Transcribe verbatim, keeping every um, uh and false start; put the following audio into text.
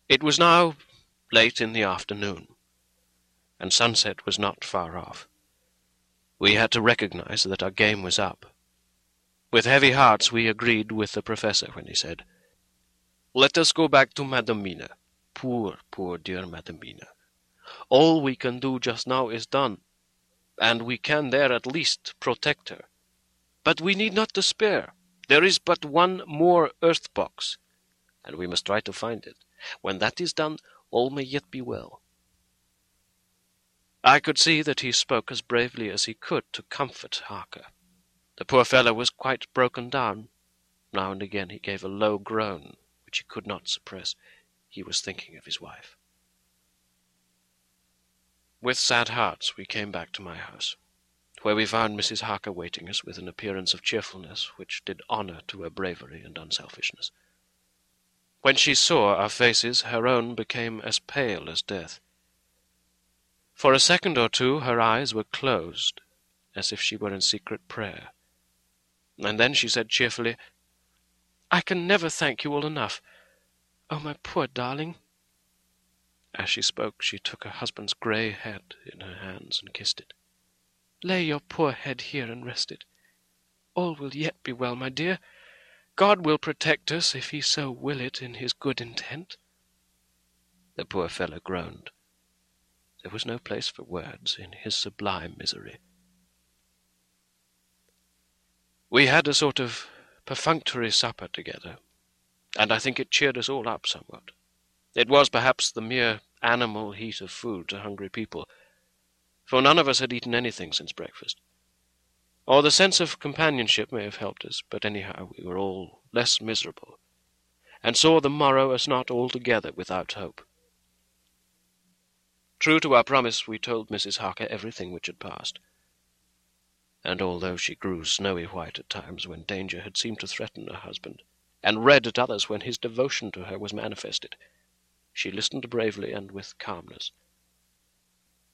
It was now late in the afternoon, and sunset was not far off. We had to recognize that our game was up. With heavy hearts we agreed with the professor when he said, "Let us go back to Madam Mina. Poor, poor dear Madam Mina. All we can do just now is done, and we can there at least protect her. But we need not despair. There is but one more earth box, and we must try to find it. When that is done, all may yet be well." I could see that he spoke as bravely as he could to comfort Harker. The poor fellow was quite broken down. Now and again he gave a low groan, which he could not suppress. He was thinking of his wife. With sad hearts we came back to my house, where we found Missus Harker waiting us with an appearance of cheerfulness which did honour to her bravery and unselfishness. When she saw our faces, her own became as pale as death. For a second or two her eyes were closed, as if she were in secret prayer. And then she said cheerfully, "I can never thank you all enough. Oh, my poor darling." As she spoke, she took her husband's grey head in her hands and kissed it. "Lay your poor head here and rest it. All will yet be well, my dear. God will protect us, if he so will it in his good intent." The poor fellow groaned. There was no place for words in his sublime misery. We had a sort of perfunctory supper together, and I think it cheered us all up somewhat. It was perhaps the mere animal heat of food to hungry people, for none of us had eaten anything since breakfast. Or the sense of companionship may have helped us, but anyhow we were all less miserable, and saw the morrow as not altogether without hope. True to our promise, we told Missus Harker everything which had passed, and although she grew snowy white at times when danger had seemed to threaten her husband, and red at others when his devotion to her was manifested, she listened bravely and with calmness.